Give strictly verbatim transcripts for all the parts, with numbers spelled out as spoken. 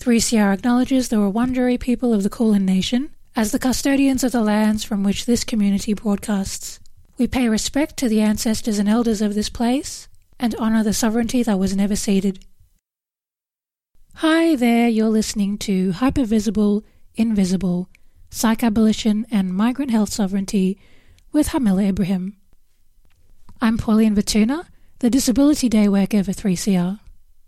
three C R acknowledges the Wurundjeri people of the Kulin Nation as the custodians of the lands from which this community broadcasts. We pay respect to the ancestors and elders of this place and honour the sovereignty that was never ceded. Hi there, you're listening to Hypervisible, Invisible, Psych-Abolition and Migrant Health Sovereignty with Hamila Ibrahim. I'm Pauline Vatuna, the Disability Day worker for three C R.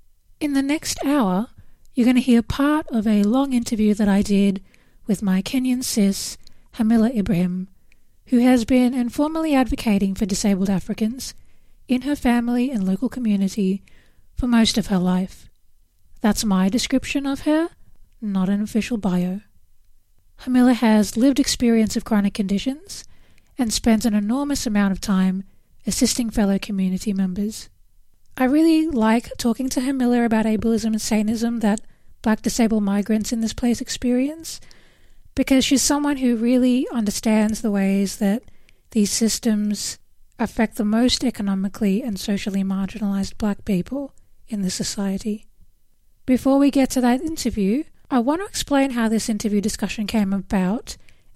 In the next hour, you're going to hear part of a long interview that I did with my Kenyan sis, Hamila Ibrahim, who has been informally advocating for disabled Africans in her family and local community for most of her life. That's my description of her, not an official bio. Hamila has lived experience of chronic conditions and spends an enormous amount of time assisting fellow community members. I really like talking to Hamila about ableism and sanism that Black disabled migrants in this place experience, because she's someone who really understands the ways that these systems affect the most economically and socially marginalised Black people in the society. Before we get to that interview, I want to explain how this interview discussion came about.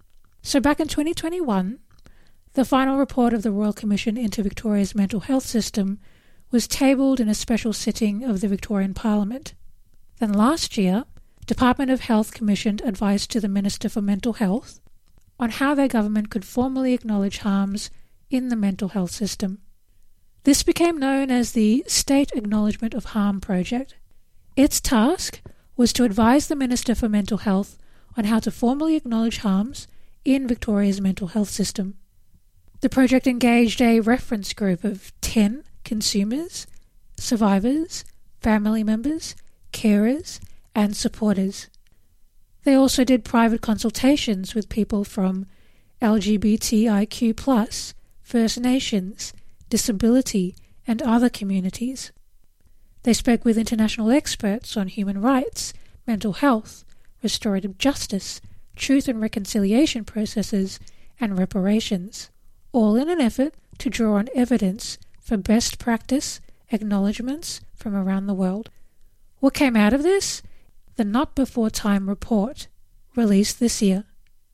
So back in twenty twenty-one, the final report of the Royal Commission into Victoria's mental health system was tabled in a special sitting of the Victorian Parliament. Then last year, Department of Health commissioned advice to the Minister for Mental Health on how their government could formally acknowledge harms in the mental health system. This became known as the State Acknowledgement of Harm Project. Its task was to advise the Minister for Mental Health on how to formally acknowledge harms in Victoria's mental health system. The project engaged a reference group of ten consumers, survivors, family members, carers, and supporters. They also did private consultations with people from L G B T I Q plus, First Nations, disability, and other communities. They spoke with international experts on human rights, mental health, restorative justice, truth and reconciliation processes, and reparations, all in an effort to draw on evidence for best practice acknowledgements from around the world. What came out of this? The Not Before Time report, released this year.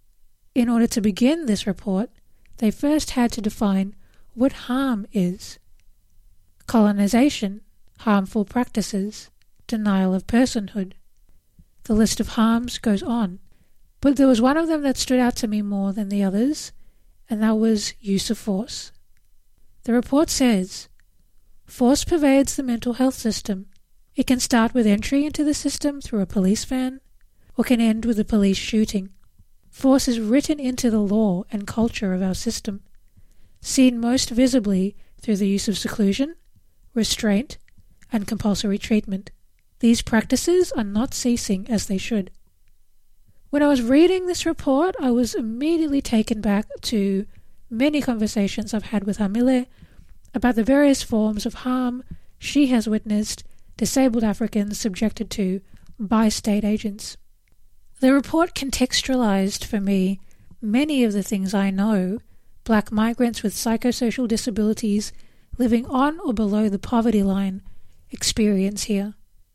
In order to begin this report, they first had to define what harm is. Colonization, harmful practices, denial of personhood. The list of harms goes on, but there was one of them that stood out to me more than the others, and that was use of force. The report says, force pervades the mental health system. It can start with entry into the system through a police van, or can end with a police shooting. Force is written into the law and culture of our system, seen most visibly through the use of seclusion, restraint, and compulsory treatment. These practices are not ceasing as they should. When I was reading this report, I was immediately taken back to many conversations I've had with Hamila about the various forms of harm she has witnessed disabled Africans subjected to by state agents. The report contextualized for me many of the things I know Black migrants with psychosocial disabilities living on or below the poverty line experience here.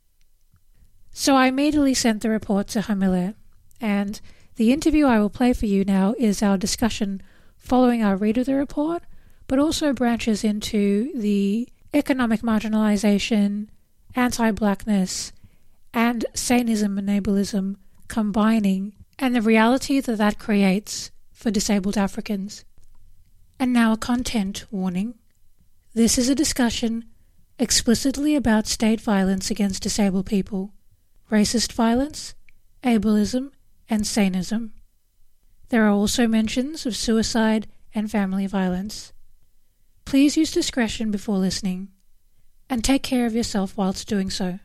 So I immediately sent the report to Hamila, and the interview I will play for you now is our discussion following our read of the report, but also branches into the economic marginalization, anti-Blackness, and sanism and ableism combining, and the reality that that creates for disabled Africans. And now a content warning. This is a discussion explicitly about state violence against disabled people, racist violence, ableism, and sanism. There are also mentions of suicide and family violence. Please use discretion before listening, and take care of yourself whilst doing so.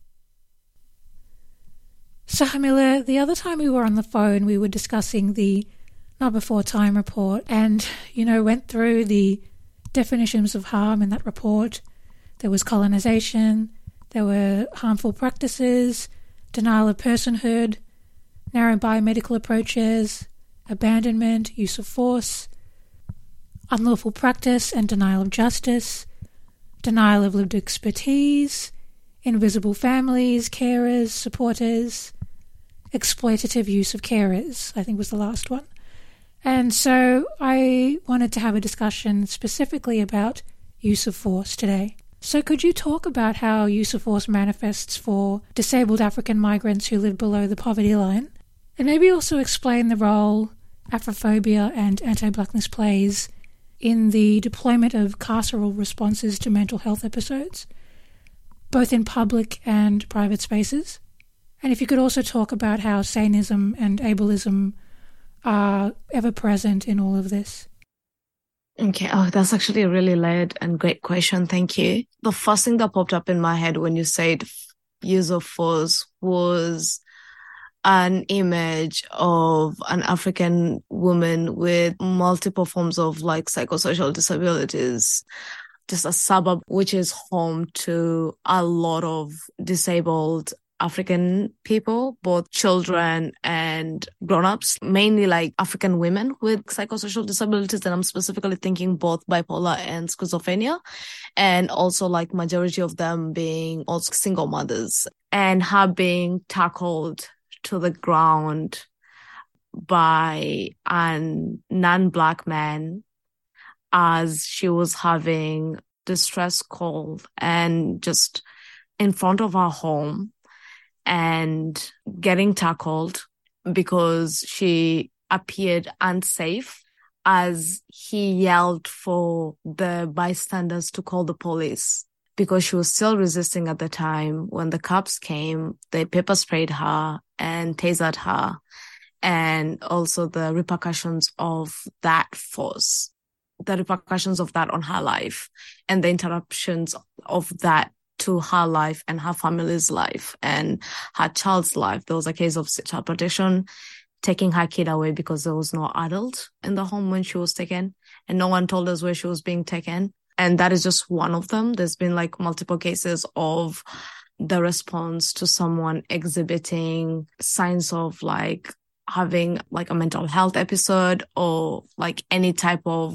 So Hamila, the other time we were on the phone, we were discussing the Not Before Time report and, you know, went through the definitions of harm in that report. There was colonization, there were harmful practices, denial of personhood, narrow biomedical approaches, abandonment, use of force, unlawful practice and denial of justice, denial of lived expertise, invisible families, carers, supporters, exploitative use of carers, I think was the last one. And so I wanted to have a discussion specifically about use of force today. So could you talk about how use of force manifests for disabled African migrants who live below the poverty line? And maybe also explain the role Afrophobia and anti-blackness plays in the deployment of carceral responses to mental health episodes, both in public and private spaces. And if you could also talk about how saneism and ableism are ever present in all of this. Okay, oh, that's actually a really layered and great question. Thank you. The first thing that popped up in my head when you said use of force was an image of an African woman with multiple forms of like psychosocial disabilities, just a suburb which is home to a lot of disabled African people, both children and grown-ups, mainly like African women with psychosocial disabilities. And I'm specifically thinking both bipolar and schizophrenia, and also like majority of them being also single mothers, and her being tackled to the ground by a non-Black man as she was having distress call and just in front of her home, and getting tackled because she appeared unsafe as he yelled for the bystanders to call the police, because she was still resisting at the time. When the cops came, they pepper sprayed her and tasered her, and also the repercussions of that force, the repercussions of that on her life, and the interruptions of that to her life and her family's life and her child's life. There was a case of child protection taking her kid away because there was no adult in the home when she was taken, and no one told us where she was being taken. And that is just one of them. There's been like multiple cases of the response to someone exhibiting signs of like having like a mental health episode or like any type of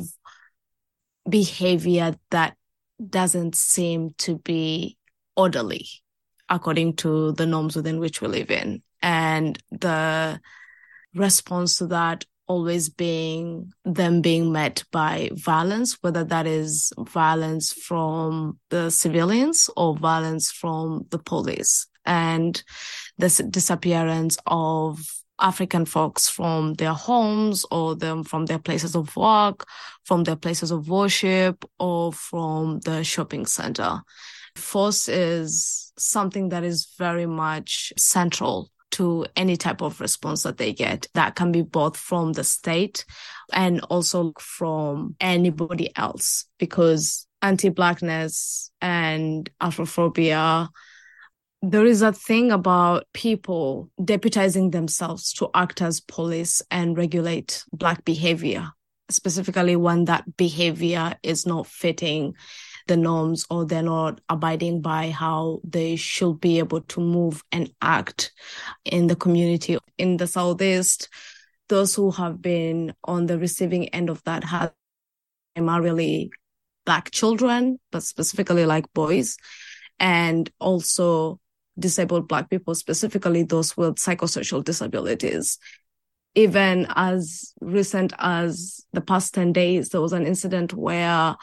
behavior that doesn't seem to be orderly according to the norms within which we live in. And the response to that always being them being met by violence, whether that is violence from the civilians or violence from the police, and the disappearance of African folks from their homes or them from their places of work, from their places of worship, or from the shopping center. Force is something that is very much central to any type of response that they get. That can be both from the state and also from anybody else, because anti-Blackness and Afrophobia, there is a thing about people deputizing themselves to act as police and regulate Black behavior, specifically when that behavior is not fitting the norms or they're not abiding by how they should be able to move and act in the community. In the Southeast, those who have been on the receiving end of that have primarily Black children, but specifically like boys, and also disabled Black people, specifically those with psychosocial disabilities. Even as recent as the past ten days, there was an incident where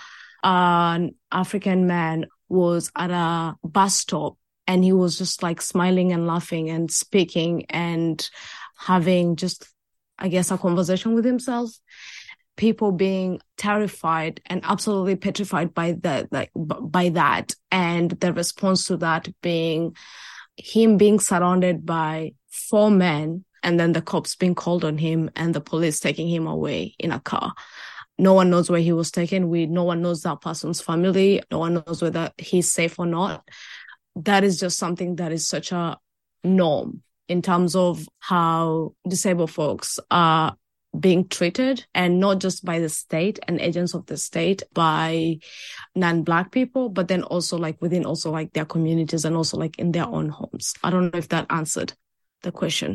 an African man was at a bus stop and he was just like smiling and laughing and speaking and having just, I guess, a conversation with himself. People being terrified and absolutely petrified by that, like by that, and the response to that being him being surrounded by four men, and then the cops being called on him and the police taking him away in a car. No one knows where he was taken. We, no one knows that person's family. No one knows whether he's safe or not. That is just something that is such a norm in terms of how disabled folks are being treated, and not just by the state and agents of the state, by non-Black people, but then also like within also like their communities and also like in their own homes. I don't know if that answered the question.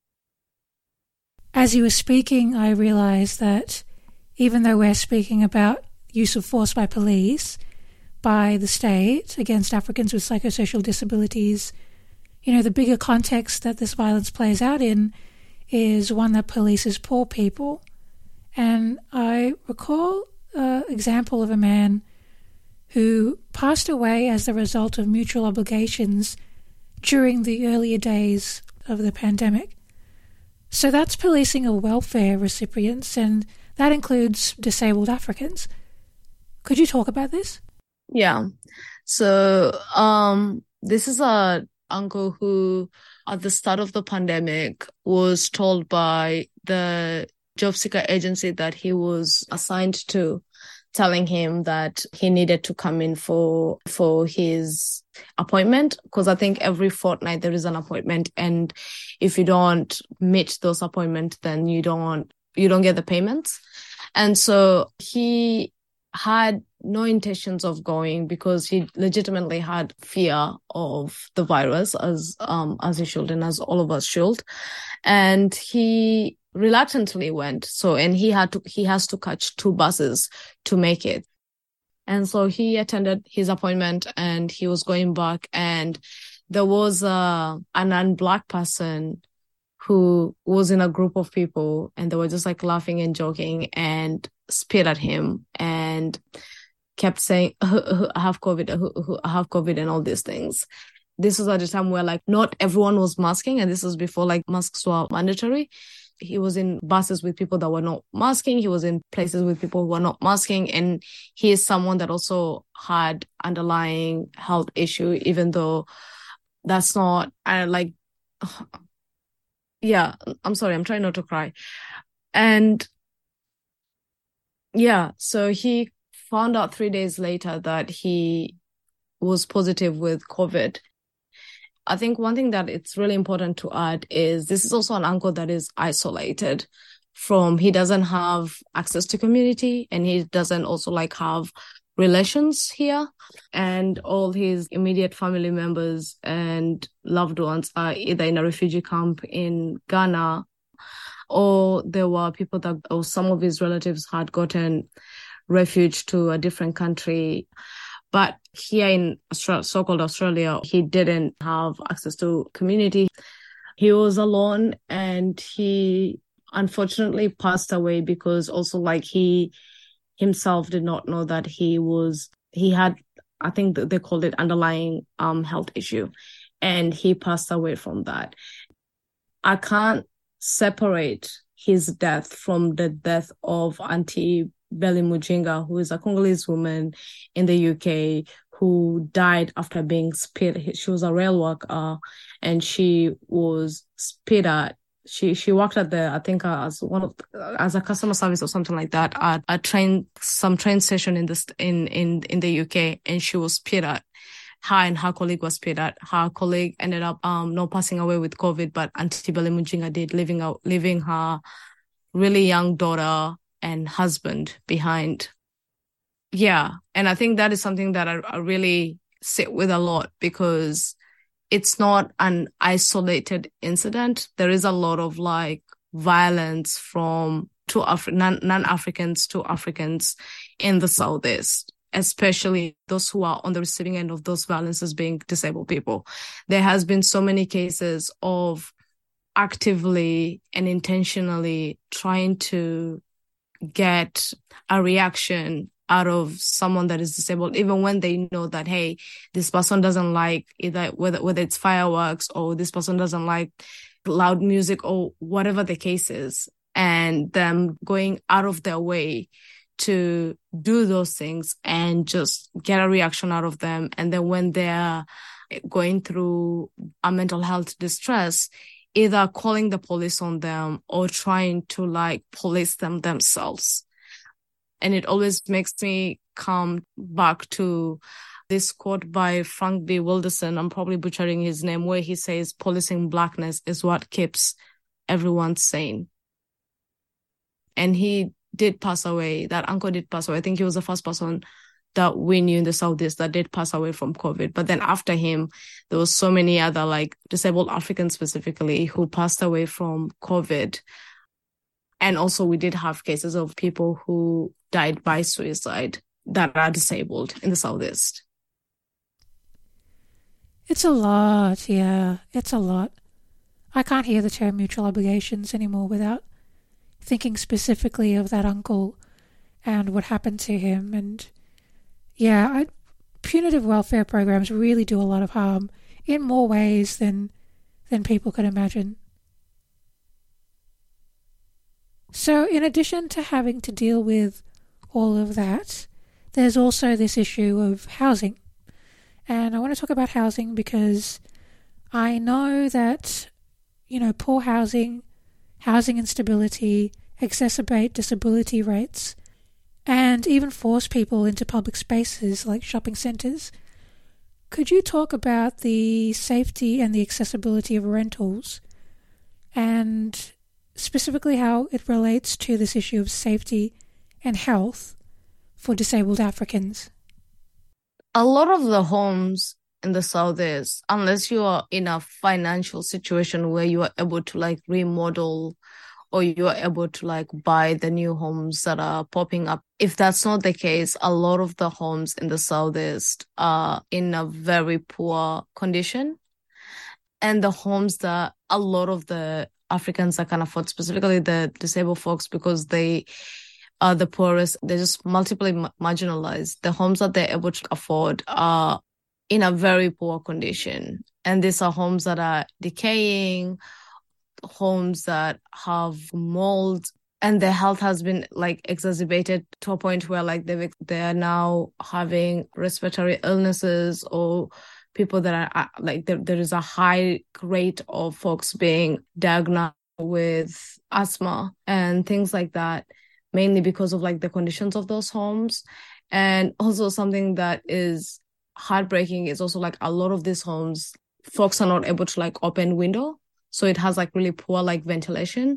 As you were speaking, I realized that even though we're speaking about use of force by police, by the state against Africans with psychosocial disabilities, you know, the bigger context that this violence plays out in is one that polices poor people. And I recall an example of a man who passed away as the result of mutual obligations during the earlier days of the pandemic. So that's policing of welfare recipients, and that includes disabled Africans. Could you talk about this? Yeah. So um, this is a uncle who, at the start of the pandemic, was told by the job seeker agency that he was assigned to, telling him that he needed to come in for for his appointment, because I think every fortnight there is an appointment, and if you don't meet those appointments, then you don't you don't get the payments. And so he had no intentions of going because he legitimately had fear of the virus, as um as he should, and as all of us should. And he reluctantly went. So, and he had to, he has to catch two buses to make it. And so he attended his appointment and he was going back, and there was a, a non-Black person who was in a group of people, and they were just like laughing and joking and spit at him and kept saying, I have COVID, I have COVID, and all these things. This was at a time where like not everyone was masking, and this was before like masks were mandatory. He was in buses with people that were not masking. He was in places with people who were not masking. And he is someone that also had underlying health issue, even though that's not, I like, yeah, I'm sorry, I'm trying not to cry. And yeah, so he found out three days later that he was positive with COVID. I think one thing that it's really important to add is this is also an uncle that is isolated from, he doesn't have access to community, and he doesn't also like have relations here. And all his immediate family members and loved ones are either in a refugee camp in Ghana, or there were people that, or some of his relatives had gotten refuge to a different country. But here in Australia, so-called Australia, he didn't have access to community. He was alone, and he unfortunately passed away because also like he himself did not know that he was, he had, I think they called it underlying um health issue, and he passed away from that. I can't separate his death from the death of Auntie Belly Mujinga, who is a Congolese woman in the U K who died after being spit. She was a rail worker, and she was spit at. She she worked at the, I think uh, as one of as a customer service or something like that at a train some train station in this in in in the U K, and she was spit at. Her and her colleague was spit at. Her colleague ended up um not passing away with COVID, but Auntie Belly Mujinga did, leaving out leaving her really young daughter and husband behind. Yeah. And I think that is something that I, I really sit with a lot, because it's not an isolated incident. There is a lot of like violence from to Af- non- non-Africans to Africans in the Southeast, especially those who are on the receiving end of those violences being disabled people. There has been so many cases of actively and intentionally trying to get a reaction out of someone that is disabled, even when they know that, hey, this person doesn't like either whether whether it's fireworks, or this person doesn't like loud music, or whatever the case is, and them going out of their way to do those things and just get a reaction out of them. And then when they're going through a mental health distress, either calling the police on them or trying to like police them themselves. And it always makes me come back to this quote by Frank B. Wilderson, I'm probably butchering his name, where he says, policing blackness is what keeps everyone sane. And he did pass away. That uncle did pass away. I think he was the first person that we knew in the Southeast that did pass away from COVID. But then after him, there was so many other like disabled Africans specifically who passed away from COVID. And also we did have cases of people who died by suicide that are disabled in the Southeast. It's a lot, yeah, it's a lot. I can't hear the term mutual obligations anymore without thinking specifically of that uncle and what happened to him. And yeah, I, punitive welfare programs really do a lot of harm in more ways than than people could imagine. So in addition to having to deal with all of that, there's also this issue of housing. And I want to talk about housing because I know that, you know, poor housing, housing instability exacerbate disability rates and even force people into public spaces like shopping centres. Could you talk about the safety and the accessibility of rentals and specifically how it relates to this issue of safety and health for disabled Africans? A lot of the homes in the Southeast, unless you are in a financial situation where you are able to like remodel or you are able to like buy the new homes that are popping up. If that's not the case, a lot of the homes in the Southeast are in a very poor condition. And the homes that a lot of the Africans that can afford, specifically the disabled folks, because they are the poorest, they're just multiply marginalized. The homes that they're able to afford are in a very poor condition. And these are homes that are decaying, homes that have mold, and their health has been like exacerbated to a point where like they they are now having respiratory illnesses, or people that are like there, there is a high rate of folks being diagnosed with asthma and things like that, mainly because of like the conditions of those homes. And also something that is heartbreaking is also like a lot of these homes, folks are not able to like open window. So it has like really poor like ventilation.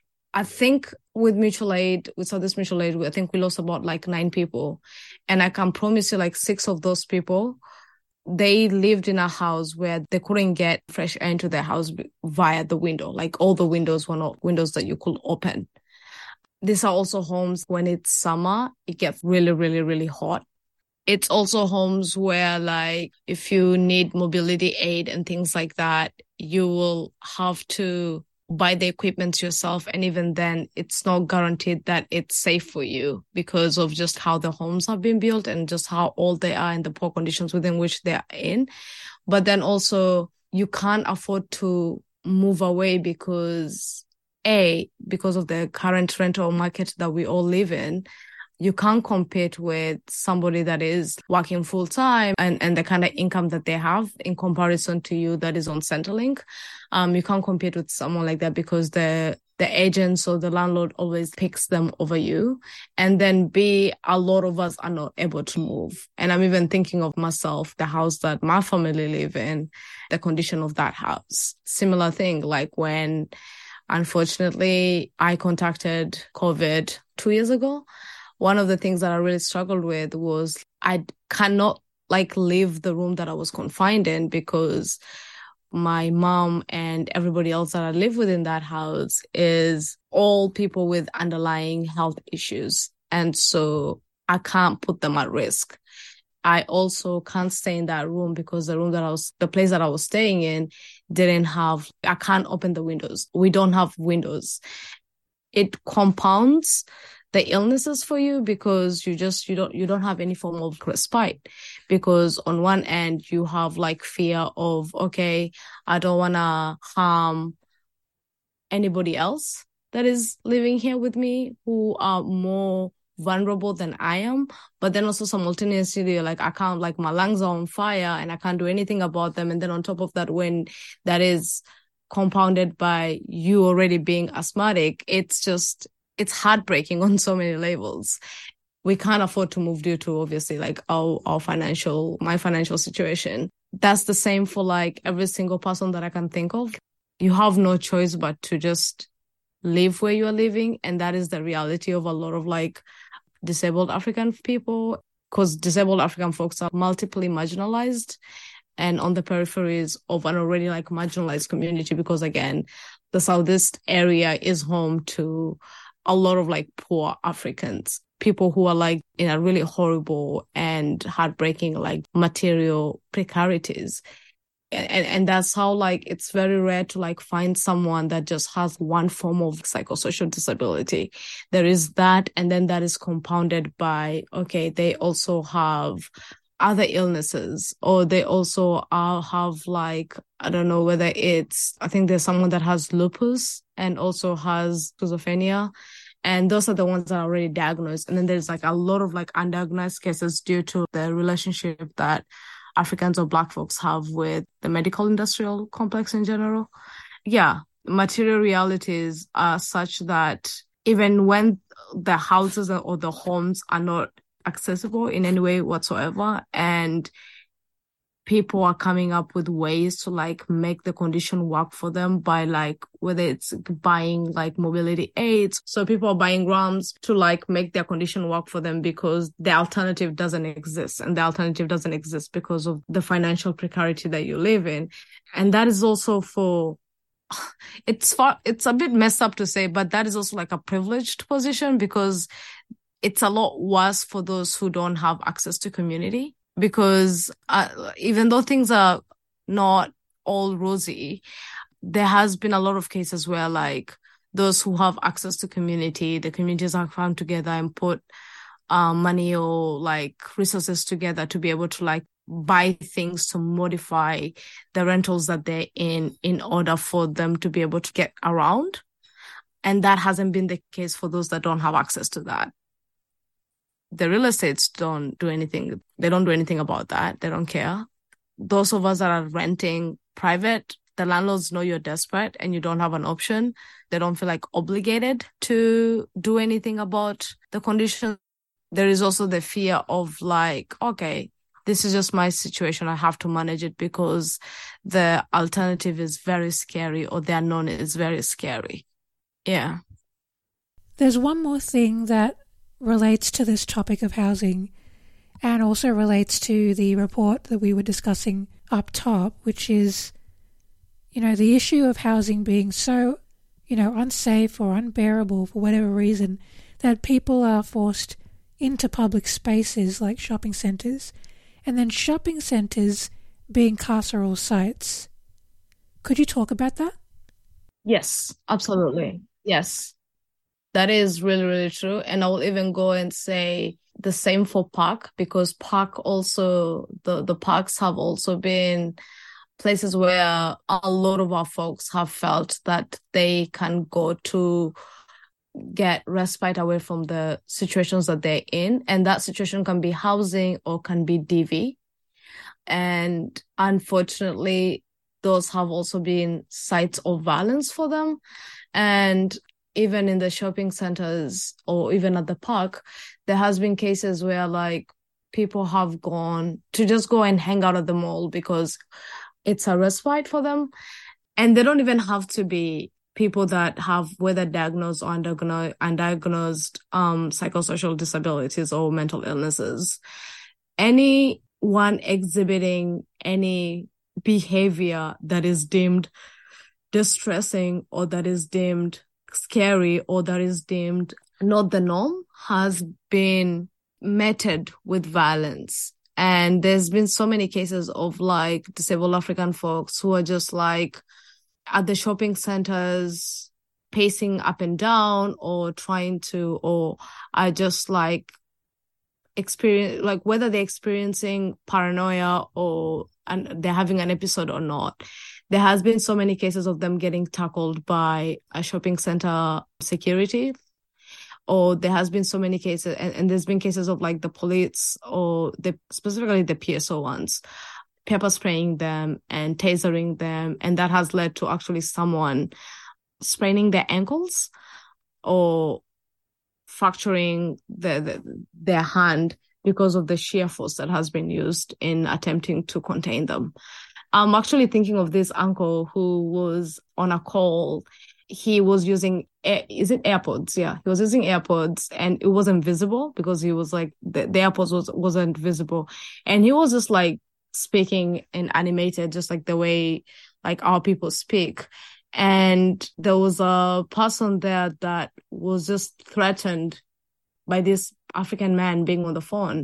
I think with mutual aid, with Southeast Mutual Aid, I think we lost about like nine people. And I can promise you like six of those people, they lived in a house where they couldn't get fresh air into their house via the window. Like all the windows were not windows that you could open. These are also homes when it's summer, it gets really, really, really hot. It's also homes where like if you need mobility aid and things like that, you will have to buy the equipment yourself. And even then, it's not guaranteed that it's safe for you because of just how the homes have been built and just how old they are and the poor conditions within which they are in. But then also you can't afford to move away because A, because of the current rental market that we all live in. You can't compete with somebody that is working full time and, and the kind of income that they have in comparison to you that is on Centrelink. Um, you can't compete with someone like that because the the agents or the landlord always picks them over you. And then B, a lot of us are not able to move. And I'm even thinking of myself, the house that my family live in, the condition of that house. Similar thing, like when, unfortunately, I contacted COVID two years ago. One of the things that I really struggled with was I cannot like leave the room that I was confined in because my mom and everybody else that I live with in that house is all people with underlying health issues. And so I can't put them at risk. I also can't stay in that room because the room that I was, the place that I was staying in didn't have, I can't open the windows. We don't have windows. It compounds the illnesses for you because you just, you don't, you don't have any form of respite because on one end you have like fear of, okay, I don't want to harm anybody else that is living here with me who are more vulnerable than I am. But then also simultaneously, like I can't, like my lungs are on fire and I can't do anything about them. And then on top of that, when that is compounded by you already being asthmatic, it's just, it's heartbreaking on so many levels. We can't afford to move due to obviously like our, our financial, my financial situation. That's the same for like every single person that I can think of. You have no choice but to just live where you are living. And that is the reality of a lot of like disabled African people, because disabled African folks are multiply marginalized and on the peripheries of an already like marginalized community, because again, the Southeast area is home to a lot of like poor Africans. people who are like in a really horrible and heartbreaking like material precarities. And, and that's how like it's very rare to like find someone that just has one form of psychosocial disability. There is that, and then that is compounded by, okay, they also have other illnesses, or they also are, have like, I don't know whether it's, I think there's someone that has lupus and also has schizophrenia. And those are the ones that are already diagnosed. And then there's like a lot of like undiagnosed cases due to the relationship that Africans or Black folks have with the medical industrial complex in general. Yeah, material realities are such that even when the houses or the homes are not accessible in any way whatsoever, and people are coming up with ways to like make the condition work for them by like whether it's buying like mobility aids. So people are buying RAMs to like make their condition work for them because the alternative doesn't exist, and the alternative doesn't exist because of the financial precarity that you live in. And that is also for it's far it's a bit messed up to say, but that is also like a privileged position, because it's a lot worse for those who don't have access to community. Because uh, even though things are not all rosy, there has been a lot of cases where like those who have access to community, the communities have come together and put uh, money or like resources together to be able to like buy things to modify the rentals that they're in in order for them to be able to get around. And that hasn't been the case for those that don't have access to that. The real estates don't do anything. They don't do anything about that. They don't care. Those of us that are renting private, the landlords know you're desperate and you don't have an option. They don't feel like obligated to do anything about the condition. There is also the fear of like, okay, this is just my situation. I have to manage it because the alternative is very scary, or the unknown is very scary. Yeah. There's one more thing that relates to this topic of housing, and also relates to the report that we were discussing up top, which is, you know, the issue of housing being so, you know, unsafe or unbearable for whatever reason, that people are forced into public spaces like shopping centres, and then shopping centres being carceral sites. Could you talk about that? Yes, absolutely. Yes. That is really, really true. And I will even go and say the same for park, because park also, the, the parks have also been places where a lot of our folks have felt that they can go to get respite away from the situations that they're in. And that situation can be housing or can be D V. And unfortunately, those have also been sites of violence for them. And even in the shopping centers or even at the park, there has been cases where like people have gone to just go and hang out at the mall because it's a respite for them. And they don't even have to be people that have whether diagnosed or undiagnosed, undiagnosed um, psychosocial disabilities or mental illnesses. Anyone exhibiting any behavior that is deemed distressing or that is deemed scary or that is deemed not the norm has been meted with violence. And there's been so many cases of like disabled African folks who are just like at the shopping centers pacing up and down or trying to, or are just like experience, like whether they're experiencing paranoia or and they're having an episode or not. There has been so many cases of them getting tackled by a shopping center security, or there has been so many cases, and, and there's been cases of like the police or the specifically the P S O ones, pepper spraying them and tasering them, and that has led to actually someone spraining their ankles or fracturing the, the, their hand because of the sheer force that has been used in attempting to contain them. I'm actually thinking of this uncle who was on a call. He was using, is it AirPods? Yeah, he was using AirPods and it wasn't visible because he was like, the, the AirPods was, wasn't visible. And he was just like speaking and animated, just like the way like our people speak. And there was a person there that was just threatened by this African man being on the phone.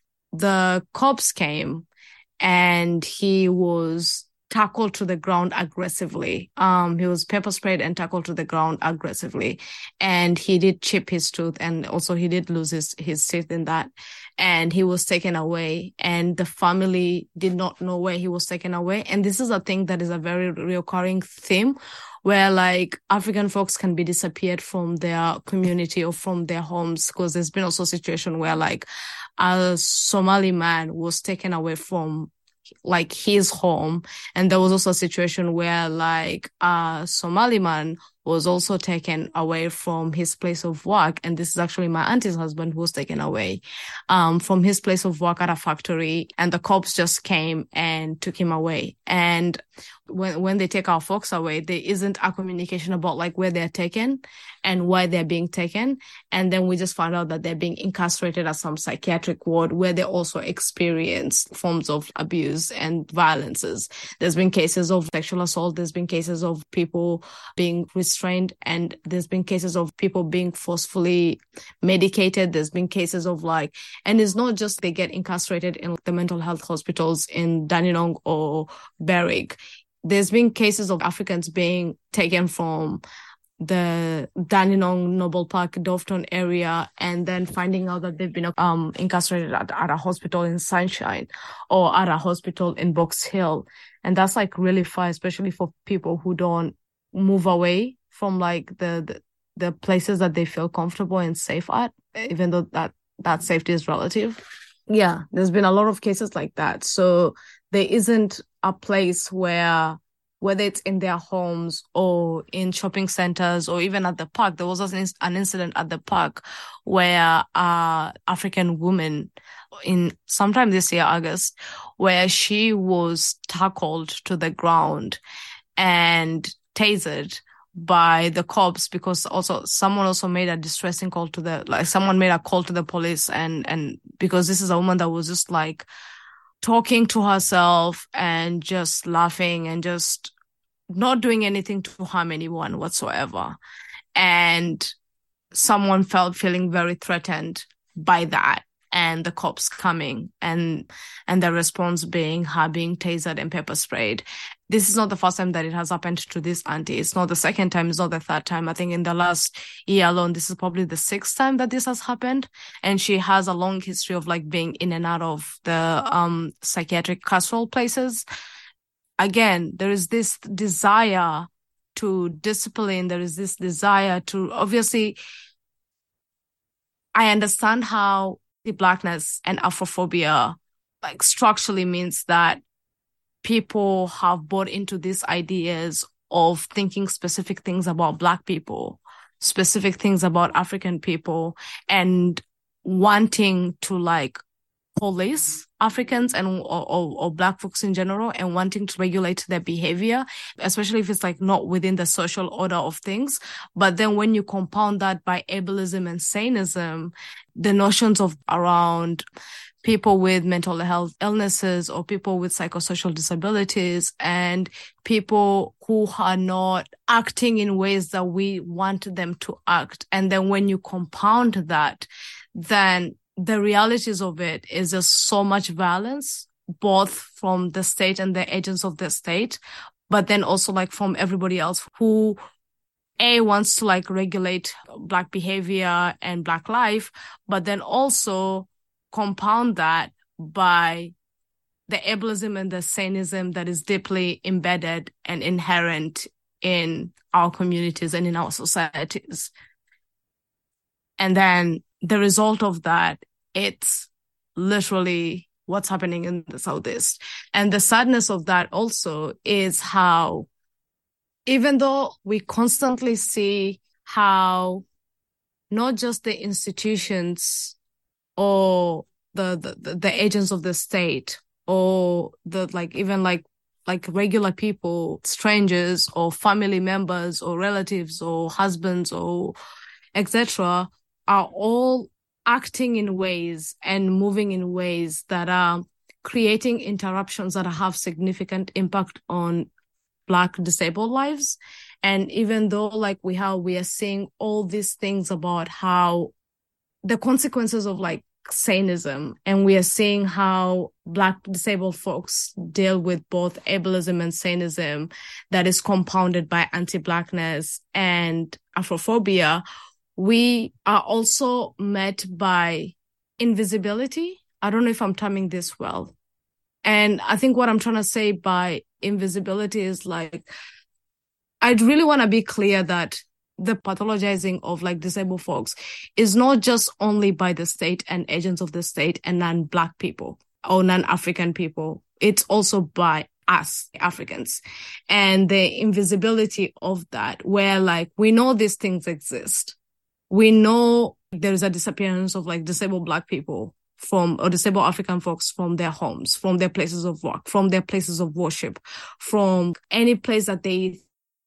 The cops came and he was tackled to the ground aggressively. Um, he was pepper sprayed and tackled to the ground aggressively. And he did chip his tooth, and also he did lose his, his teeth in that. And he was taken away, and the family did not know where he was taken away. And this is a thing that is a very recurring theme, where like African folks can be disappeared from their community or from their homes, because there's been also a situation where like a Somali man was taken away from like his home. And there was also a situation where like a Somali man was also taken away from his place of work. And this is actually my auntie's husband who was taken away um, from his place of work at a factory. And the cops just came and took him away. And when when they take our folks away, there isn't a communication about like where they're taken and why they're being taken. And then we just found out that they're being incarcerated at some psychiatric ward where they also experience forms of abuse and violences. There's been cases of sexual assault. There's been cases of people being restrained, and there's been cases of people being forcefully medicated. There's been cases of like, and it's not just they get incarcerated in the mental health hospitals in Dandenong or Berwick. There's been cases of Africans being taken from the Dandenong, Noble Park, Doveton area, and then finding out that they've been um, incarcerated at, at a hospital in Sunshine or at a hospital in Box Hill. And that's like really far, especially for people who don't move away from like the, the, the places that they feel comfortable and safe at, even though that, that safety is relative. Yeah, there's been a lot of cases like that. So there isn't a place where, whether it's in their homes or in shopping centers or even at the park. There was an incident at the park where a African woman in sometime this year, August, where she was tackled to the ground and tasered by the cops, because also someone also made a distressing call to the, like someone made a call to the police, and, and because this is a woman that was just like talking to herself and just laughing and just not doing anything to harm anyone whatsoever. And someone felt feeling very threatened by that, and the cops coming and and the response being her being tasered and pepper sprayed. This is not the first time that it has happened to this auntie. It's not the second time. It's not the third time. I think in the last year alone, this is probably the sixth time that this has happened. And she has a long history of like being in and out of the um psychiatric carceral places. Again, there is this desire to discipline. There is this desire to, obviously, I understand how the Blackness and Afrophobia like structurally means that people have bought into these ideas of thinking specific things about Black people, specific things about African people, and wanting to like police Africans and or, or, or Black folks in general, and wanting to regulate their behavior, especially if it's like not within the social order of things. But then when you compound that by ableism and saneism, the notions of around people with mental health illnesses or people with psychosocial disabilities and people who are not acting in ways that we want them to act. And then when you compound that, then the realities of it is just so much violence, both from the state and the agents of the state, but then also like from everybody else who A, wants to like regulate Black behavior and Black life, but then also compound that by the ableism and the saneism that is deeply embedded and inherent in our communities and in our societies. And then the result of that, it's literally what's happening in the Southeast. And the sadness of that also is how, even though we constantly see how not just the institutions or the, the, the agents of the state or the, like, even like, like regular people, strangers or family members or relatives or husbands or et cetera are all acting in ways and moving in ways that are creating interruptions that have significant impact on Black disabled lives. And even though like we have, we are seeing all these things about how the consequences of like Sainism, and we are seeing how Black disabled folks deal with both ableism and Sainism that is compounded by anti-Blackness and Afrophobia, we are also met by invisibility. I don't know if I'm terming this well. And I think what I'm trying to say by invisibility is like, I'd really want to be clear that the pathologizing of like disabled folks is not just only by the state and agents of the state and non-Black people or non-African people. It's also by us Africans, and the invisibility of that, where like we know these things exist. We know there's a disappearance of like disabled Black people from, or disabled African folks from their homes, from their places of work, from their places of worship, from any place that they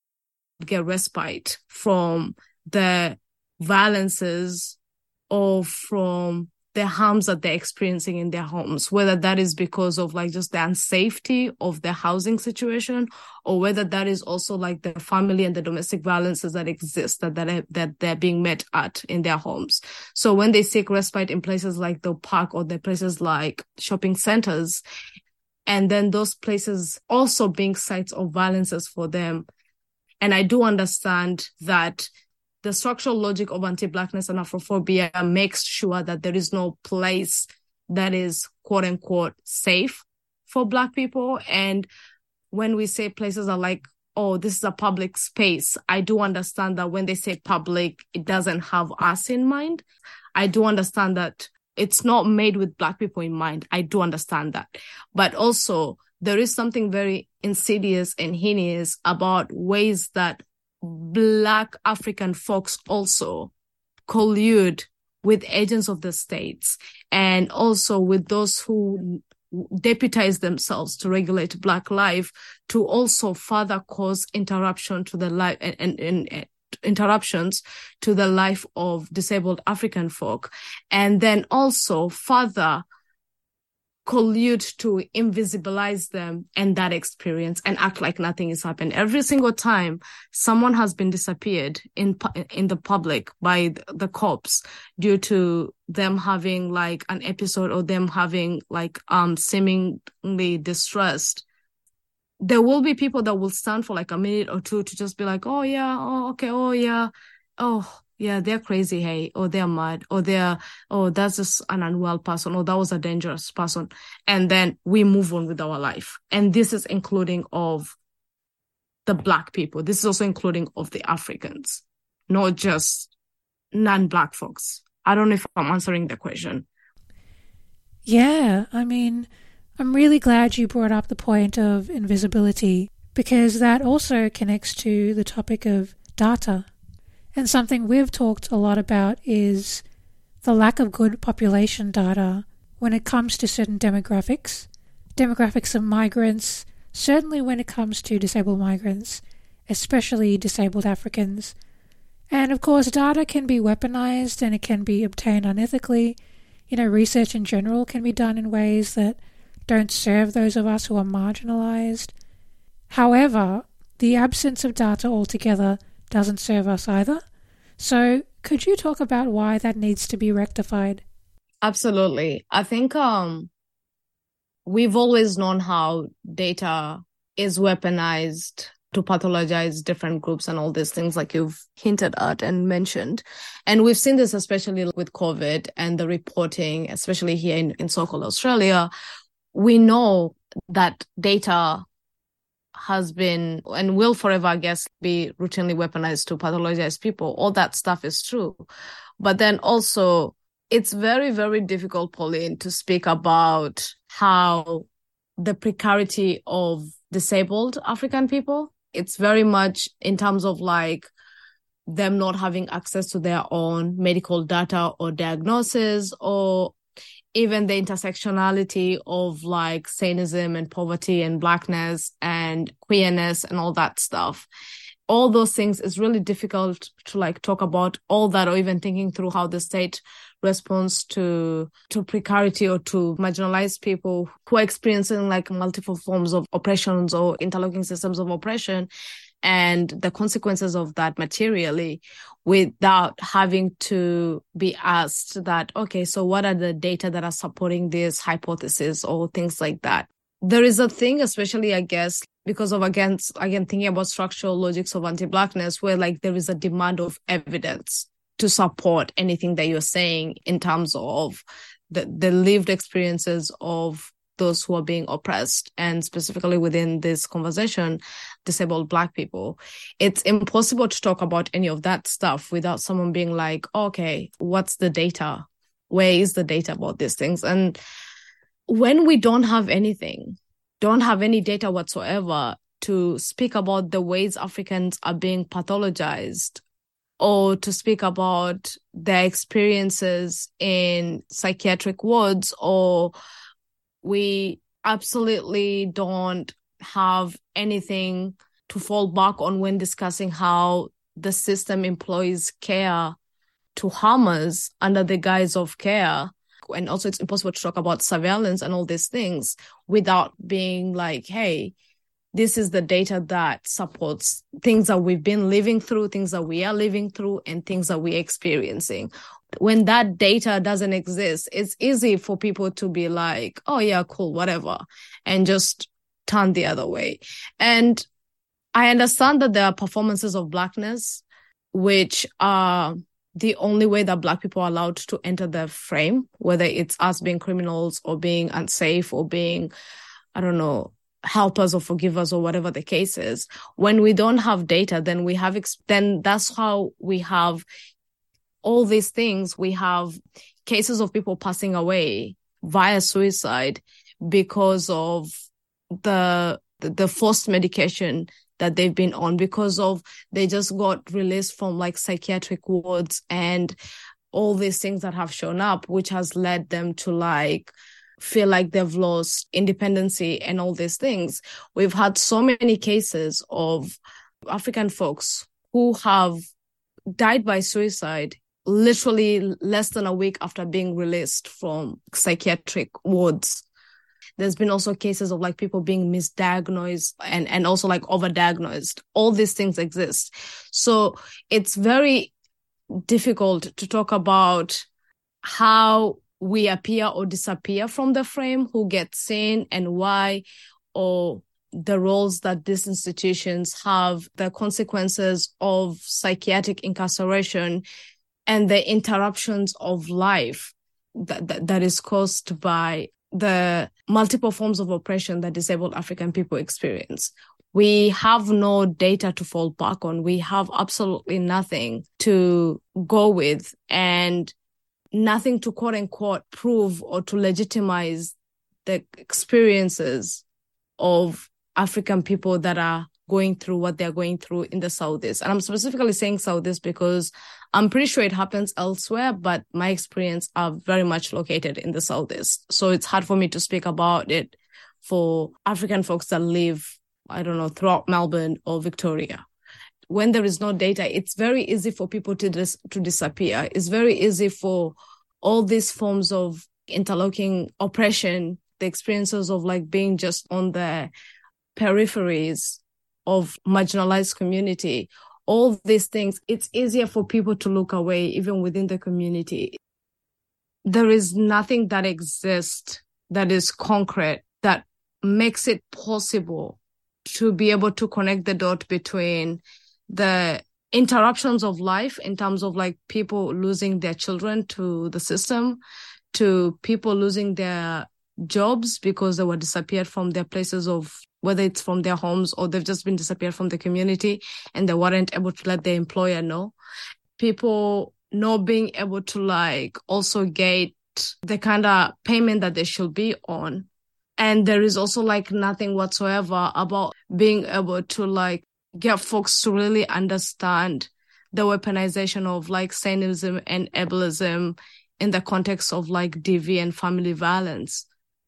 get respite from the violences or from the harms that they're experiencing in their homes, whether that is because of like just the unsafety of the housing situation, or whether that is also like the family and the domestic violences that exist that that, are, that they're being met at in their homes. So when they seek respite in places like the park or the places like shopping centers, and then those places also being sites of violences for them. And I do understand that the structural logic of anti-Blackness and Afrophobia makes sure that there is no place that is quote unquote safe for Black people. And when we say places are like, oh, this is a public space, I do understand that when they say public, it doesn't have us in mind. I do understand that it's not made with Black people in mind. I do understand that. But also, there is something very insidious and heinous about ways that Black African folks also collude with agents of the states, and also with those who deputize themselves to regulate Black life, to also further cause interruption to the life and, and, and interruptions to the life of disabled African folk, and then also further collude to invisibilize them and that experience and act like nothing has happened. Every single time someone has been disappeared in in the public by the cops due to them having like an episode or them having like um seemingly distressed, there will be people that will stand for like a minute or two to just be like, oh yeah, oh okay, oh yeah, oh yeah, they're crazy, hey, or they're mad, or they're, oh, that's just an unwell person, or that was a dangerous person. And then we move on with our life. And this is including of the Black people. This is also including of the Africans, not just non-Black folks. I don't know if I'm answering the question. Yeah, I mean, I'm really glad you brought up the point of invisibility, because that also connects to the topic of data. And something we've talked a lot about is the lack of good population data when it comes to certain demographics, demographics of migrants, certainly when it comes to disabled migrants, especially disabled Africans. And of course, data can be weaponized and it can be obtained unethically. You know, research in general can be done in ways that don't serve those of us who are marginalized. However, the absence of data altogether doesn't serve us either. So could you talk about why that needs to be rectified? Absolutely. I think um, we've always known how data is weaponized to pathologize different groups and all these things like you've hinted at and mentioned. And we've seen this especially with COVID and the reporting, especially here in, in so-called Australia. We know that data has been and will forever, I guess, be routinely weaponized to pathologize people. All that stuff is true. But then also, it's very, very difficult, Pauline, to speak about how the precarity of disabled African people, it's very much in terms of like them not having access to their own medical data or diagnosis, or even the intersectionality of like Sainism and poverty and Blackness and queerness and all that stuff. All those things is really difficult to like talk about all that, or even thinking through how the state responds to to precarity or to marginalized people who are experiencing like multiple forms of oppressions or interlocking systems of oppression. and the consequences of that materially without having to be asked that, okay, so what are the data that are supporting this hypothesis or things like that. There is a thing, especially, I guess, because of, again, again thinking about structural logics of anti-Blackness, where like there is a demand of evidence to support anything that you're saying in terms of the, the lived experiences of those who are being oppressed, and specifically within this conversation, disabled Black people. It's impossible to talk about any of that stuff without someone being like, okay, what's the data? Where is the data about these things? And when we don't have anything, don't have any data whatsoever to speak about the ways Africans are being pathologized, or to speak about their experiences in psychiatric wards, or we absolutely don't have anything to fall back on when discussing how the system employs care to harm us under the guise of care. And also it's impossible to talk about surveillance and all these things without being like, hey, this is the data that supports things that we've been living through, things that we are living through, and things that we're experiencing. When that data doesn't exist, it's easy for people to be like, oh yeah, cool, whatever, and just turn the other way. And I understand that there are performances of Blackness, which are the only way that Black people are allowed to enter the frame, whether it's us being criminals or being unsafe or being, I don't know, help us or forgive us or whatever the case is. When we don't have data, then we have, ex- then that's how we have all these things. We have cases of people passing away via suicide because of the, the forced medication that they've been on, because of they just got released from like psychiatric wards and all these things that have shown up, which has led them to like feel like they've lost independency and all these things. We've had so many cases of African folks who have died by suicide literally less than a week after being released from psychiatric wards. There's been also cases of like people being misdiagnosed and, and also like overdiagnosed. All these things exist. So it's very difficult to talk about how we appear or disappear from the frame, who gets seen and why, or the roles that these institutions have, the consequences of psychiatric incarceration, and the interruptions of life that, that, that is caused by the multiple forms of oppression that disabled African people experience. We have no data to fall back on. We have absolutely nothing to go with and nothing to quote unquote prove or to legitimize the experiences of African people that are going through what they're going through in the Southeast. And I'm specifically saying Southeast because I'm pretty sure it happens elsewhere, but my experience are very much located in the Southeast. So it's hard for me to speak about it for African folks that live, I don't know, throughout Melbourne or Victoria. When there is no data, it's very easy for people to dis- to disappear. It's very easy for all these forms of interlocking oppression, the experiences of like being just on the peripheries of marginalized community, all these things, it's easier for people to look away, even within the community. There is nothing that exists that is concrete that makes it possible to be able to connect the dot between the interruptions of life in terms of like people losing their children to the system, to people losing their jobs because they were disappeared from their places of, whether it's from their homes or they've just been disappeared from the community and they weren't able to let their employer know. People not being able to like also get the kind of payment that they should be on. And there is also like nothing whatsoever about being able to like get folks to really understand the weaponization of like Satanism and ableism in the context of like D V and family violence.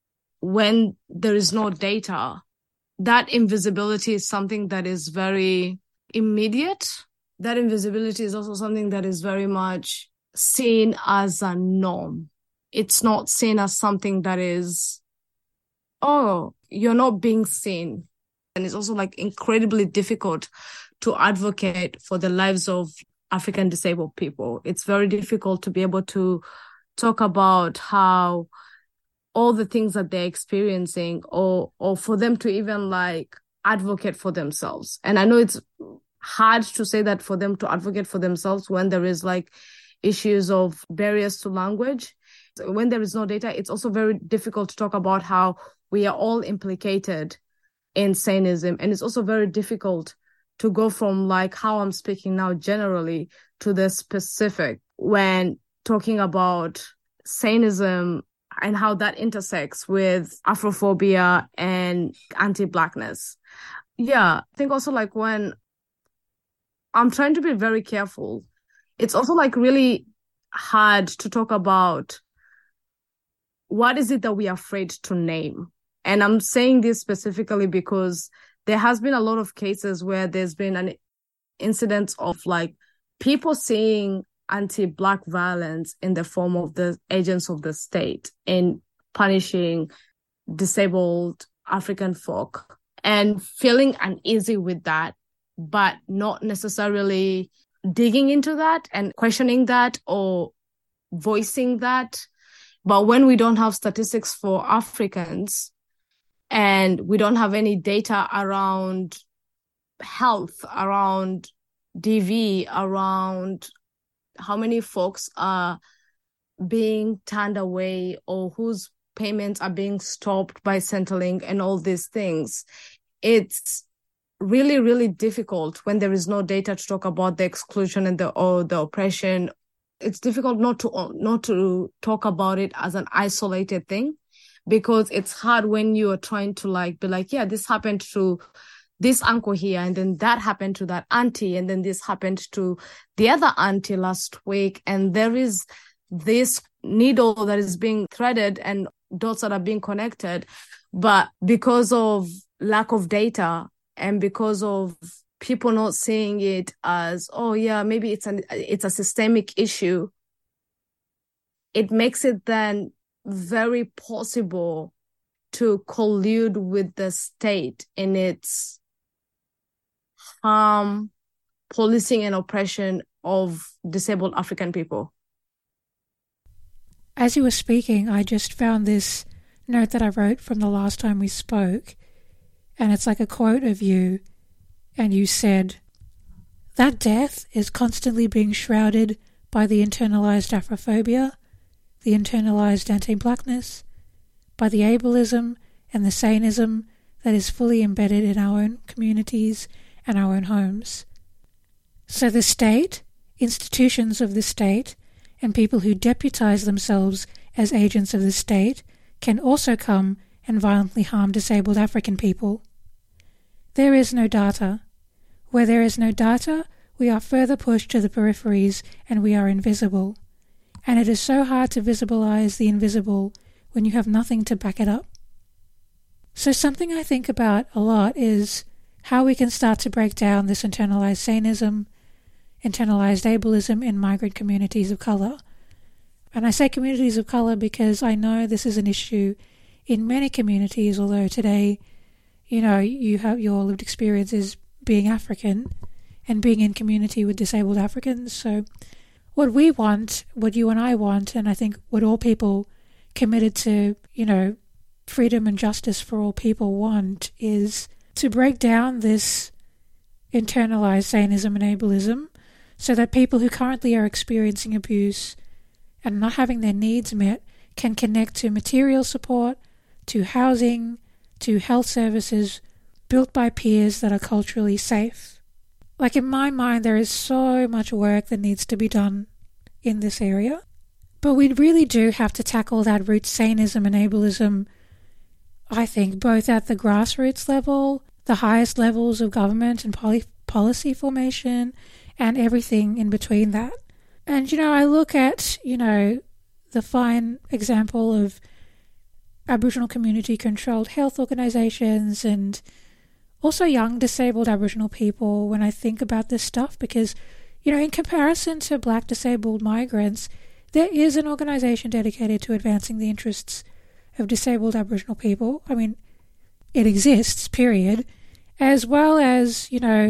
When there is no data, that invisibility is something that is very immediate. That invisibility is also something that is very much seen as a norm. It's not seen as something that is, oh, you're not being seen. And it's also like incredibly difficult to advocate for the lives of African disabled people. It's very difficult to be able to talk about how all the things that they're experiencing, or or for them to even like advocate for themselves. And I know it's hard to say that for them to advocate for themselves when there is like issues of barriers to language. When there is no data, it's also very difficult to talk about how we are all implicated in Sainism. And it's also very difficult to go from like how I'm speaking now generally to the specific when talking about Sainism and how that intersects with Afrophobia and anti-Blackness. Yeah, I think also like when I'm trying to be very careful, it's also like really hard to talk about what is it that we are afraid to name. And I'm saying this specifically because there has been a lot of cases where there's been an incident of like people seeing anti-Black violence in the form of the agents of the state in punishing disabled African folk and feeling uneasy with that, but not necessarily digging into that and questioning that or voicing that. But when we don't have statistics for Africans and we don't have any data around health, around D V, around how many folks are being turned away or whose payments are being stopped by Centrelink and all these things, it's really, really difficult when there is no data to talk about the exclusion and the or the oppression. It's difficult not to not to talk about it as an isolated thing, because it's hard when you are trying to like be like, yeah, this happened to this uncle here, and then that happened to that auntie, and then this happened to the other auntie last week, and there is this needle that is being threaded and dots that are being connected, but because of lack of data and because of people not seeing it as, oh yeah, maybe it's an it's a systemic issue, it makes it then very possible to collude with the state in its harm, policing and oppression of disabled African people. As you were speaking, I just found this note that I wrote from the last time we spoke, and it's like a quote of you, and you said, "That death is constantly being shrouded by the internalized Afrophobia, the internalized anti-Blackness, by the ableism and the Sainism that is fully embedded in our own communities and our own homes. So the state, institutions of the state, and people who deputize themselves as agents of the state can also come and violently harm disabled African people. There is no data. Where there is no data, we are further pushed to the peripheries and we are invisible. And it is so hard to visibilize the invisible when you have nothing to back it up." So something I think about a lot is how we can start to break down this internalized Sainism, internalized ableism in migrant communities of colour. And I say communities of colour because I know this is an issue in many communities, although today, you know, you have your lived experiences being African and being in community with disabled Africans. So what we want, what you and I want, and I think what all people committed to, you know, freedom and justice for all people want, is to break down this internalized Sainism and ableism so that people who currently are experiencing abuse and not having their needs met can connect to material support, to housing, to health services built by peers that are culturally safe. Like, in my mind, there is so much work that needs to be done in this area, but we really do have to tackle that root Sainism and ableism, I think, both at the grassroots level, the highest levels of government and poly- policy formation, and everything in between that. And, you know, I look at, you know, the fine example of Aboriginal community-controlled health organisations and also young disabled Aboriginal people when I think about this stuff, because, you know, in comparison to Black disabled migrants, there is an organisation dedicated to advancing the interests of disabled Aboriginal people. I mean, it exists, period, as well as, you know,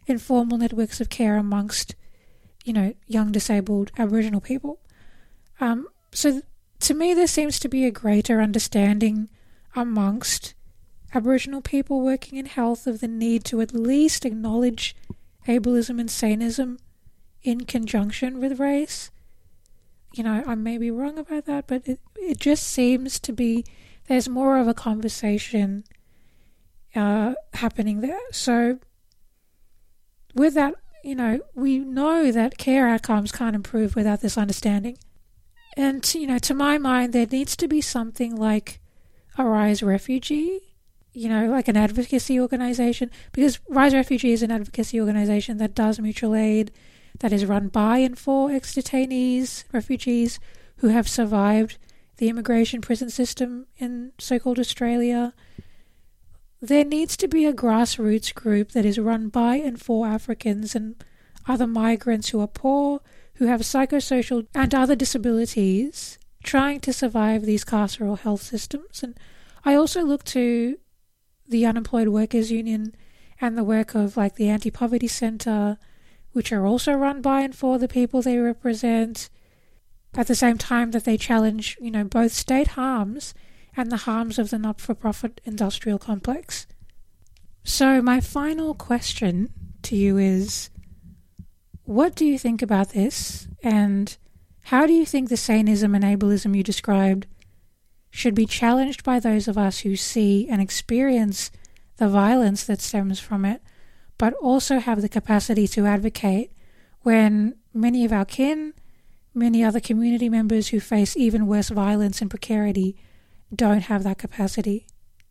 informal networks of care amongst, you know, young disabled Aboriginal people. Um, so to me, there seems to be a greater understanding amongst Aboriginal people working in health of the need to at least acknowledge ableism and saneism in conjunction with race. You know, I may be wrong about that, but it, it just seems to be there's more of a conversation uh, happening there. So with that, you know, we know that care outcomes can't improve without this understanding. And, you know, to my mind, there needs to be something like a Rise Refugee, you know, like an advocacy organisation, because Rise Refugee is an advocacy organisation that does mutual aid, that is run by and for ex-detainees, refugees who have survived the immigration prison system in so-called Australia. There needs to be a grassroots group that is run by and for Africans and other migrants who are poor, who have psychosocial and other disabilities, trying to survive these carceral health systems. And I also look to the Unemployed Workers Union and the work of like the Anti-Poverty Centre, which are also run by and for the people they represent, at the same time that they challenge, you know, both state harms and the harms of the not-for-profit industrial complex. So my final question to you is, what do you think about this, and how do you think the saneism and ableism you described should be challenged by those of us who see and experience the violence that stems from it, but also have the capacity to advocate when many of our kin, many other community members who face even worse violence and precarity don't have that capacity?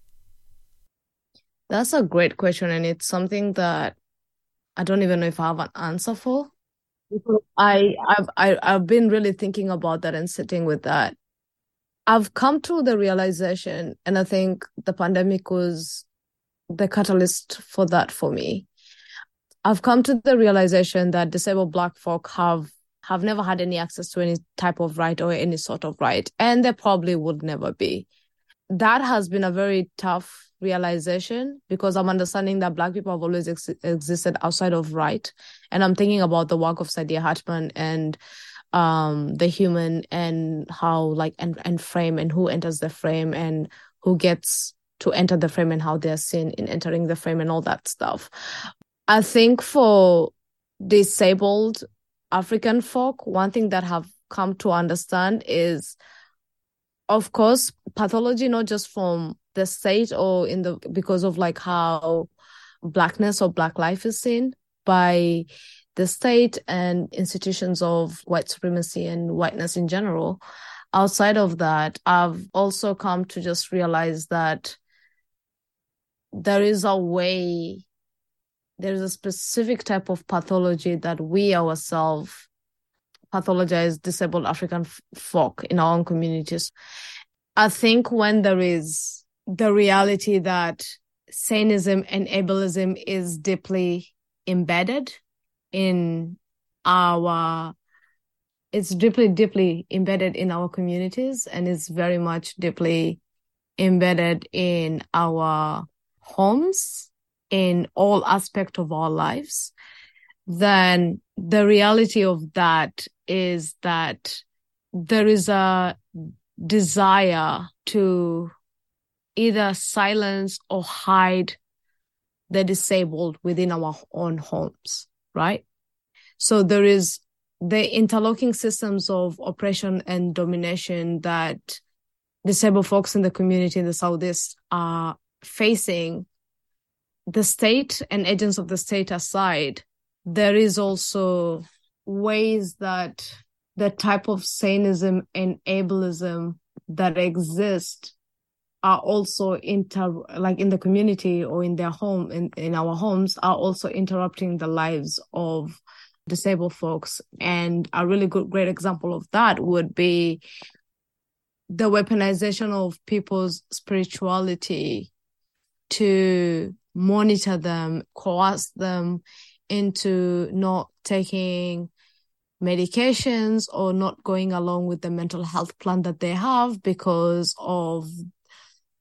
That's a great question, and it's something that I don't even know if I have an answer for. I, I've, I, I've been really thinking about that and sitting with that. I've come to the realization, and I think the pandemic was the catalyst for that for me. I've come to the realization that disabled Black folk have, have never had any access to any type of right or any sort of right, and there probably would never be. That has been a very tough realization, because I'm understanding that Black people have always ex- existed outside of right. And I'm thinking about the work of Saidiya Hartman and um, the human, and how like and, and frame and who enters the frame and who gets to enter the frame and how they're seen in entering the frame and all that stuff. I think for disabled African folk, one thing that have come to understand is, of course, pathology, not just from the state or in the because of like how Blackness or Black life is seen by the state and institutions of white supremacy and whiteness in general. Outside of that, I've also come to just realize that there is a way, there is a specific type of pathology that we ourselves pathologize disabled African f- folk in our own communities. I think when there is the reality that saneism and ableism is deeply embedded in our, it's deeply, deeply embedded in our communities, and it's very much deeply embedded in our homes, in all aspects of our lives, then the reality of that is that there is a desire to either silence or hide the disabled within our own homes, right? So there is the interlocking systems of oppression and domination that disabled folks in the community in the Southeast are facing. The state and agents of the state aside, there is also ways that the type of saneism and ableism that exist are also inter like in the community or in their home, in, in our homes, are also interrupting the lives of disabled folks. And a really good, great example of that would be the weaponization of people's spirituality to monitor them, coerce them into not taking medications or not going along with the mental health plan that they have because of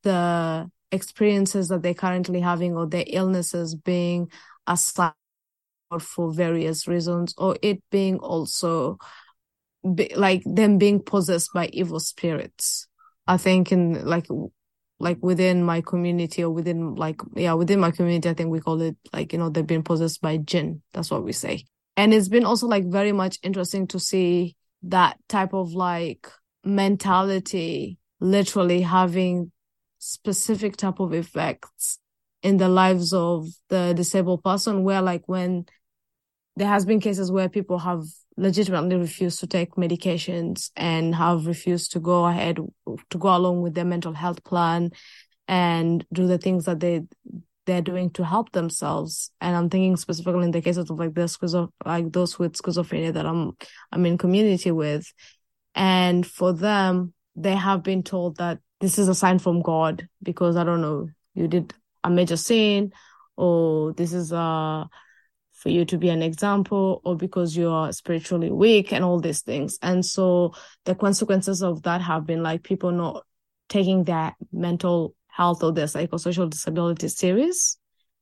the experiences that they're currently having or their illnesses being assigned for various reasons, or it being also be, like them being possessed by evil spirits. I think in like like within my community or within like yeah within my community, I think we call it like, you know, they've been possessed by jinn. That's what we say. And it's been also like very much interesting to see that type of like mentality literally having specific type of effects in the lives of the disabled person, where like when there has been cases where people have legitimately refused to take medications and have refused to go ahead to go along with their mental health plan and do the things that they they're doing to help themselves. And I'm thinking specifically in the cases of like the schizo like those with schizophrenia that I'm I'm in community with. And for them, they have been told that this is a sign from God because, I don't know, you did a major sin, or this is a for you to be an example, or because you are spiritually weak and all these things. And so the consequences of that have been like people not taking their mental health or their psychosocial disability serious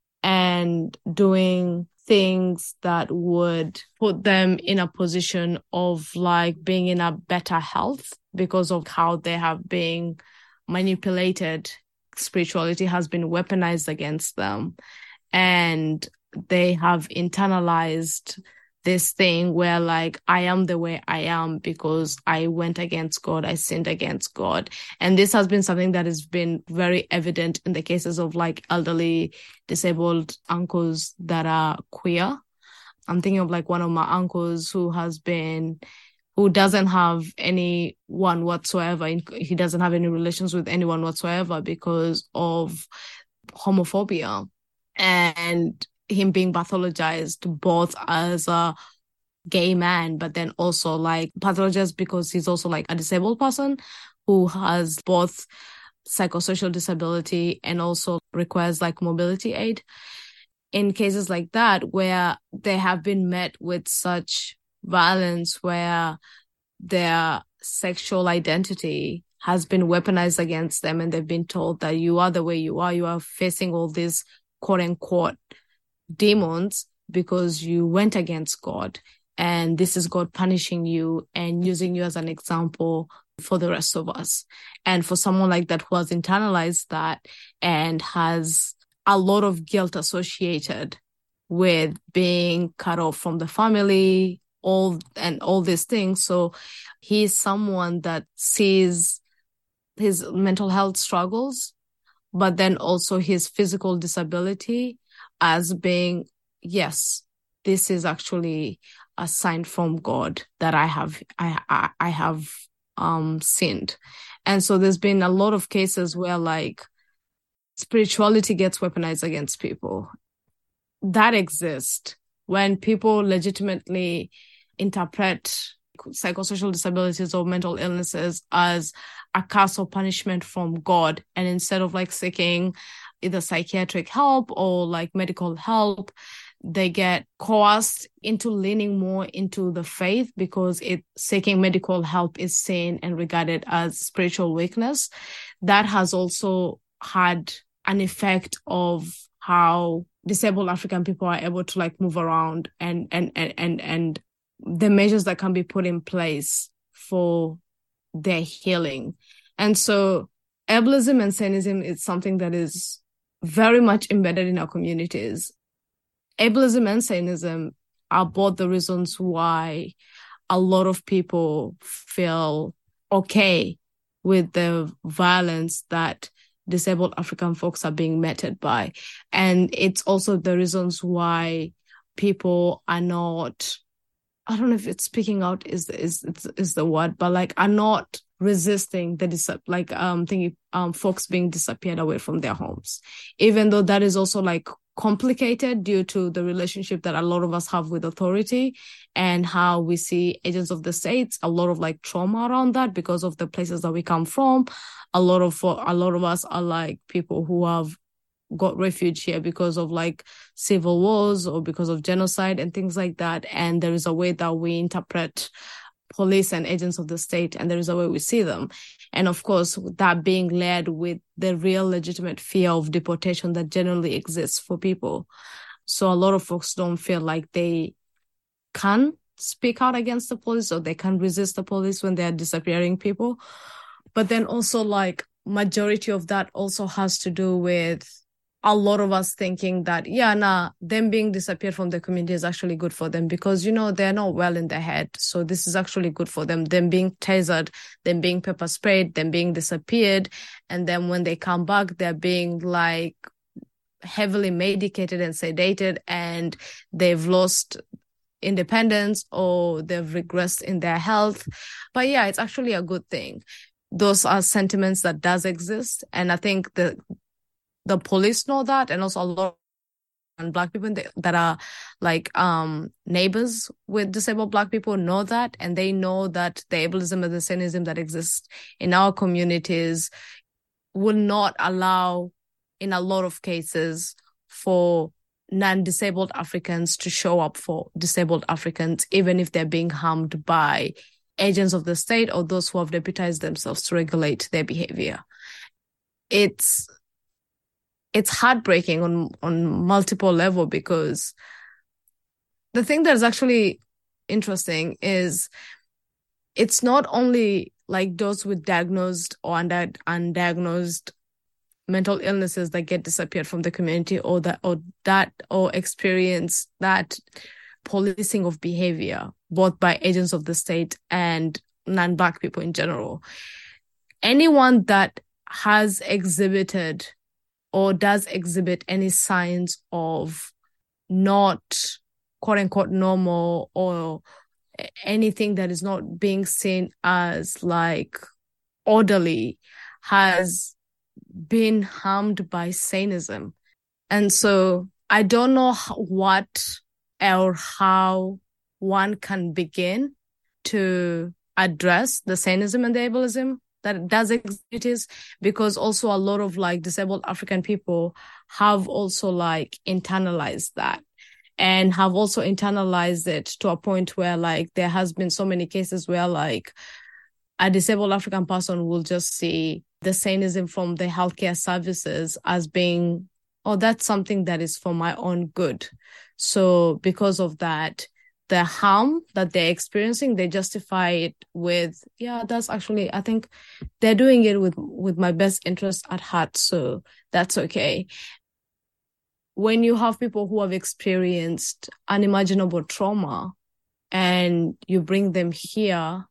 and doing things that would put them in a position of like being in a better health because of how they have been manipulated. Spirituality has been weaponized against them, and they have internalized this thing where like, I am the way I am because I went against God, I sinned against God. And this has been something that has been very evident in the cases of like elderly disabled uncles that are queer. I'm thinking of like one of my uncles who has been, who doesn't have anyone whatsoever. He doesn't have any relations with anyone whatsoever because of homophobia. And him being pathologized both as a gay man, but then also like pathologized because he's also like a disabled person who has both psychosocial disability and also requires like mobility aid. In cases like that, where they have been met with such violence, where their sexual identity has been weaponized against them, and they've been told that you are the way you are, you are facing all these quote unquote demons because you went against God, and this is God punishing you and using you as an example for the rest of us. And for someone like that who has internalized that and has a lot of guilt associated with being cut off from the family, all and all these things. So he's someone that sees his mental health struggles, but then also his physical disability as being, yes, this is actually a sign from God that I have, I, I, I have um, sinned. And so there's been a lot of cases where like spirituality gets weaponized against people. That exists when people legitimately interpret psychosocial disabilities or mental illnesses as a curse or punishment from God. And instead of like seeking either psychiatric help or like medical help, they get coerced into leaning more into the faith because it seeking medical help is seen and regarded as spiritual weakness. That has also had an effect of how disabled African people are able to like move around and and and and, and the measures that can be put in place for their healing. And so ableism and Sainism is something that is very much embedded in our communities. Ableism and Sainism are both the reasons why a lot of people feel okay with the violence that disabled African folks are being meted by. And it's also the reasons why people are not, I don't know if it's speaking out is is is, is the word, but like are not resisting the dis- like um thingy um folks being disappeared away from their homes, even though that is also like complicated due to the relationship that a lot of us have with authority and how we see agents of the states, a lot of like trauma around that because of the places that we come from. A lot of a lot of us are like people who have got refuge here because of like civil wars or because of genocide and things like that. And there is a way that we interpret police and agents of the state, and there is a way we see them. And of course, that being led with the real legitimate fear of deportation that generally exists for people. So a lot of folks don't feel like they can speak out against the police or they can resist the police when they're disappearing people. But then also like majority of that also has to do with a lot of us thinking that, yeah, nah, them being disappeared from the community is actually good for them because, you know, they're not well in their head. So this is actually good for them. Them being tasered, them being pepper sprayed, them being disappeared. And then when they come back, they're being like heavily medicated and sedated and they've lost independence or they've regressed in their health. But yeah, it's actually a good thing. Those are sentiments that does exist. And I think the the police know that, and also a lot of Black people that are like um, neighbors with disabled Black people know that, and they know that the ableism and the cynicism that exists in our communities will not allow, in a lot of cases, for non-disabled Africans to show up for disabled Africans, even if they're being harmed by agents of the state or those who have deputized themselves to regulate their behavior. It's it's heartbreaking on, on multiple levels because the thing that's actually interesting is it's not only like those with diagnosed or undi- undiagnosed mental illnesses that get disappeared from the community or that or that or experience that policing of behavior, both by agents of the state and non-Black people in general. Anyone that has exhibited or does exhibit any signs of not quote unquote normal or anything that is not being seen as like orderly has been harmed by sanism. And so I don't know what or how one can begin to address the sanism and the ableism that does exist, because also a lot of like disabled African people have also like internalized that and have also internalized it to a point where like there has been so many cases where like a disabled African person will just see the sanism from the healthcare services as being, oh, that's something that is for my own good. So because of that, the harm that they're experiencing, they justify it with, yeah, that's actually, I think they're doing it with, with my best interest at heart. So that's okay. When you have people who have experienced unimaginable trauma and you bring them here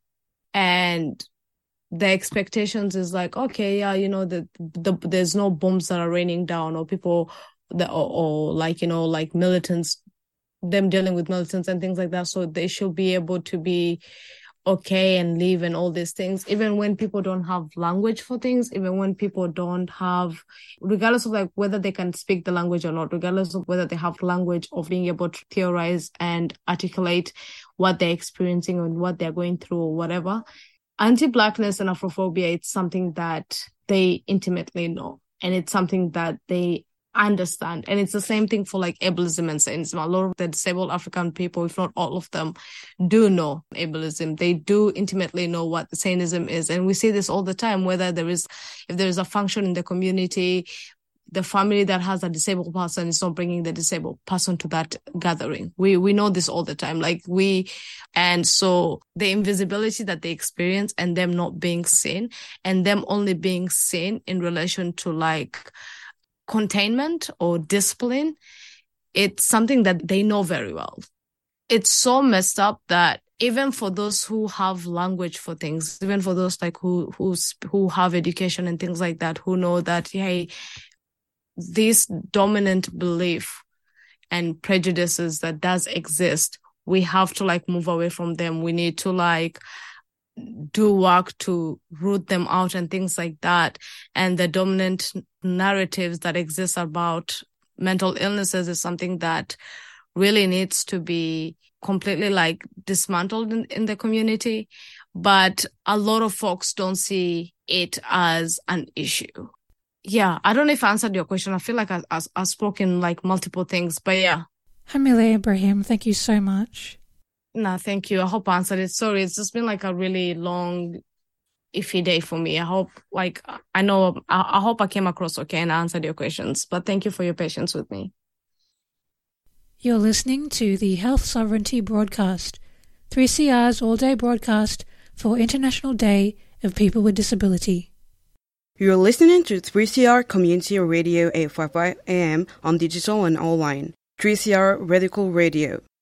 and the expectations is like, okay, yeah, you know, the, the there's no bombs that are raining down or people that, or, or like, you know, like militants, them dealing with militants and things like that. So they should be able to be okay and live and all these things, even when people don't have language for things, even when people don't have, regardless of like whether they can speak the language or not, regardless of whether they have language of being able to theorize and articulate what they're experiencing and what they're going through or whatever. Anti-Blackness and Afrophobia, it's something that they intimately know. And it's something that they understand. And it's the same thing for like ableism and sanism. A lot of the disabled African people, if not all of them, do know ableism. They do intimately know what sanism is. And we see this all the time, whether there is, if there is a function in the community, the family that has a disabled person is not bringing the disabled person to that gathering. We we know this all the time. Like we, and so the invisibility that they experience and them not being seen and them only being seen in relation to like containment or discipline, it's something that they know very well. It's so messed up that even for those who have language for things, even for those like who who's who have education and things like that, who know that, hey, this dominant belief and prejudices that does exist, we have to like move away from them. We need to like do work to root them out and things like that. And the dominant narratives that exist about mental illnesses is something that really needs to be completely like dismantled in, in the community. But a lot of folks don't see it as an issue. Yeah, I don't know if I answered your question. I feel like I, I, I've spoken like multiple things, but yeah. Hamile Ibrahim, thank you so much. No, thank you. I hope I answered it. Sorry, it's just been like a really long, iffy day for me. I hope, like, I know, I, I hope I came across okay and I answered your questions, but thank you for your patience with me. You're listening to the Health Sovereignty Broadcast, three C R's all-day broadcast for International Day of People with Disability. You're listening to three C R Community Radio eight fifty-five A M on digital and online. three C R Radical Radio.